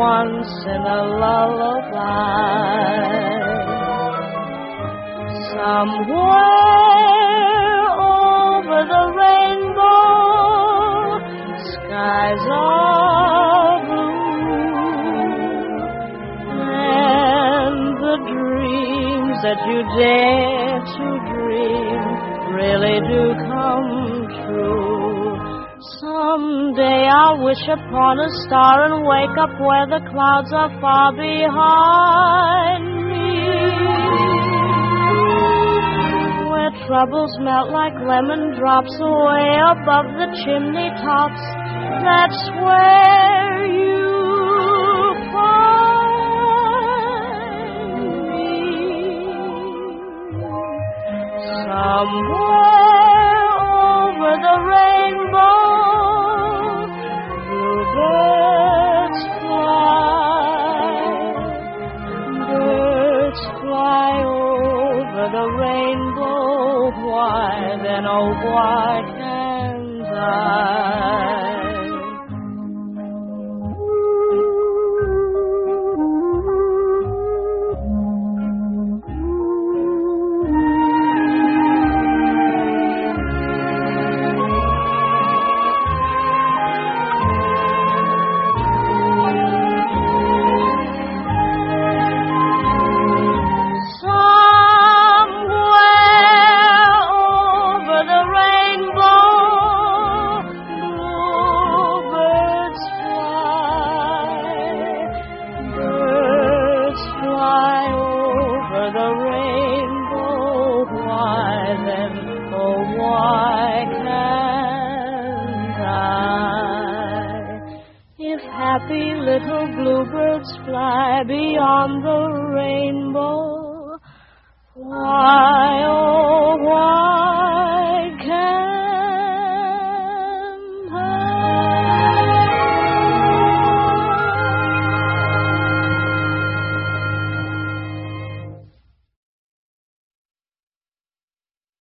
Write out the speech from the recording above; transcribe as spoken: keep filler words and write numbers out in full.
once in a lullaby. Somewhere over the rainbow, skies are blue, and the dreams that you dare to dream really do come true. Someday I'll wish upon a star and wake up where the clouds are far behind me, where troubles melt like lemon drops away above the chimney tops. That's where you'll find me. Somewhere over the rainbow, birds fly, birds fly over the rainbow. Why then, oh, why can't I? Happy little bluebirds fly beyond the rainbow. Why, oh, why?